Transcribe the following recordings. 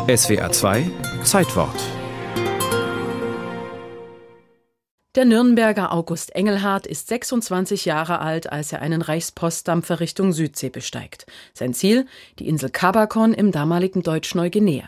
SWR 2 Zeitwort. Der Nürnberger August Engelhardt ist 26 Jahre alt, als er einen Reichspostdampfer Richtung Südsee besteigt. Sein Ziel? Die Insel Cabacon im damaligen Deutsch-Neuguinea.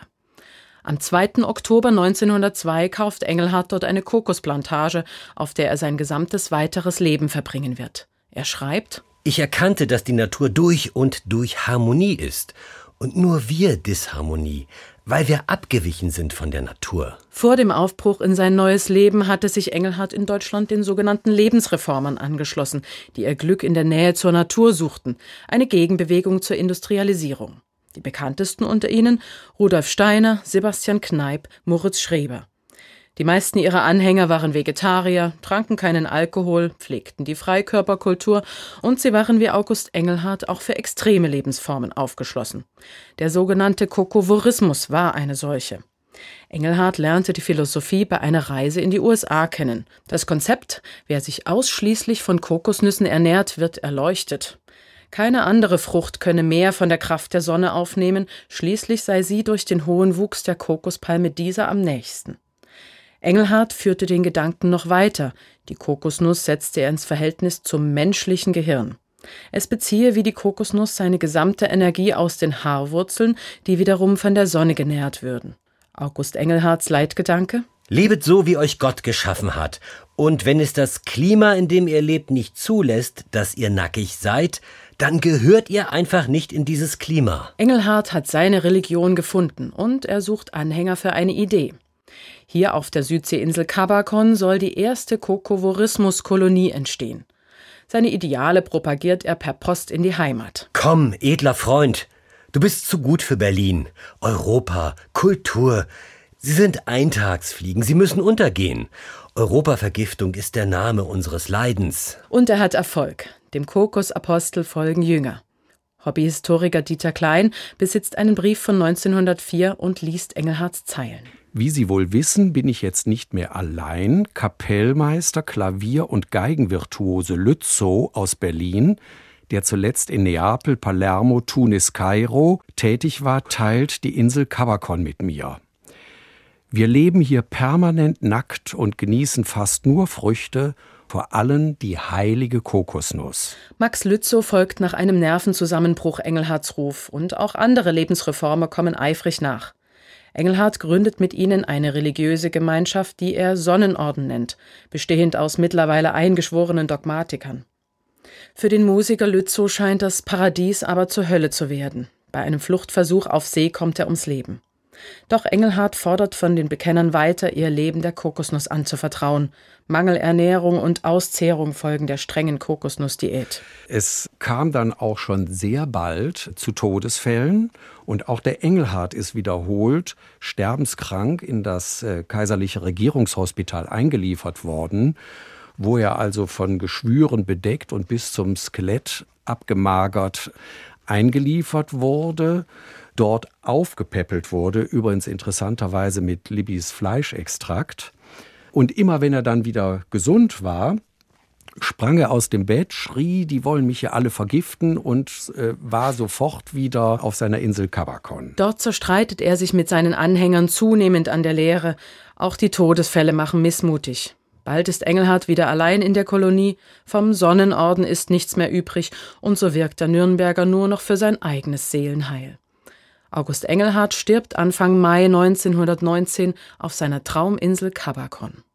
Am 2. Oktober 1902 kauft Engelhardt dort eine Kokosplantage, auf der er sein gesamtes weiteres Leben verbringen wird. Er schreibt: Ich erkannte, dass die Natur durch und durch Harmonie ist und nur wir Disharmonie, weil wir abgewichen sind von der Natur. Vor dem Aufbruch in sein neues Leben hatte sich Engelhardt in Deutschland den sogenannten Lebensreformern angeschlossen, die ihr Glück in der Nähe zur Natur suchten, eine Gegenbewegung zur Industrialisierung. Die bekanntesten unter ihnen Rudolf Steiner, Sebastian Kneipp, Moritz Schreber. Die meisten ihrer Anhänger waren Vegetarier, tranken keinen Alkohol, pflegten die Freikörperkultur und sie waren wie August Engelhardt auch für extreme Lebensformen aufgeschlossen. Der sogenannte Kokovorismus war eine solche. Engelhardt lernte die Philosophie bei einer Reise in die USA kennen. Das Konzept, wer sich ausschließlich von Kokosnüssen ernährt, wird erleuchtet. Keine andere Frucht könne mehr von der Kraft der Sonne aufnehmen, schließlich sei sie durch den hohen Wuchs der Kokospalme dieser am nächsten. Engelhardt führte den Gedanken noch weiter. Die Kokosnuss setzte er ins Verhältnis zum menschlichen Gehirn. Es beziehe wie die Kokosnuss seine gesamte Energie aus den Haarwurzeln, die wiederum von der Sonne genährt würden. August Engelhardts Leitgedanke? Lebet so, wie euch Gott geschaffen hat. Und wenn es das Klima, in dem ihr lebt, nicht zulässt, dass ihr nackig seid, dann gehört ihr einfach nicht in dieses Klima. Engelhardt hat seine Religion gefunden und er sucht Anhänger für eine Idee. Hier auf der Südseeinsel Cabacon soll die erste Kokovorismus-Kolonie entstehen. Seine Ideale propagiert er per Post in die Heimat. Komm, edler Freund, du bist zu gut für Berlin. Europa, Kultur, sie sind Eintagsfliegen, sie müssen untergehen. Europavergiftung ist der Name unseres Leidens. Und er hat Erfolg. Dem Kokosapostel folgen Jünger. Hobbyhistoriker Dieter Klein besitzt einen Brief von 1904 und liest Engelhardts Zeilen. Wie Sie wohl wissen, bin ich jetzt nicht mehr allein. Kapellmeister, Klavier- und Geigenvirtuose Lützow aus Berlin, der zuletzt in Neapel, Palermo, Tunis, Kairo tätig war, teilt die Insel Cabacon mit mir. Wir leben hier permanent nackt und genießen fast nur Früchte, vor allem die heilige Kokosnuss. Max Lützow folgt nach einem Nervenzusammenbruch Engelhardts Ruf und auch andere Lebensreformer kommen eifrig nach. Engelhardt gründet mit ihnen eine religiöse Gemeinschaft, die er Sonnenorden nennt, bestehend aus mittlerweile eingeschworenen Dogmatikern. Für den Musiker Lützow scheint das Paradies aber zur Hölle zu werden. Bei einem Fluchtversuch auf See kommt er ums Leben. Doch Engelhardt fordert von den Bekennern weiter, ihr Leben der Kokosnuss anzuvertrauen. Mangelernährung und Auszehrung folgen der strengen Kokosnussdiät. Es kam dann auch schon sehr bald zu Todesfällen und auch der Engelhardt ist wiederholt sterbenskrank in das kaiserliche Regierungshospital eingeliefert worden, wo er also von Geschwüren bedeckt und bis zum Skelett abgemagert eingeliefert wurde, dort aufgepäppelt wurde, übrigens interessanterweise mit Libbys Fleischextrakt. Und immer wenn er dann wieder gesund war, sprang er aus dem Bett, schrie, die wollen mich hier alle vergiften und war sofort wieder auf seiner Insel Cabacon. Dort zerstreitet er sich mit seinen Anhängern zunehmend an der Lehre. Auch die Todesfälle machen missmutig. Bald ist Engelhardt wieder allein in der Kolonie, vom Sonnenorden ist nichts mehr übrig und so wirkt der Nürnberger nur noch für sein eigenes Seelenheil. August Engelhardt stirbt Anfang Mai 1919 auf seiner Trauminsel Cabacon.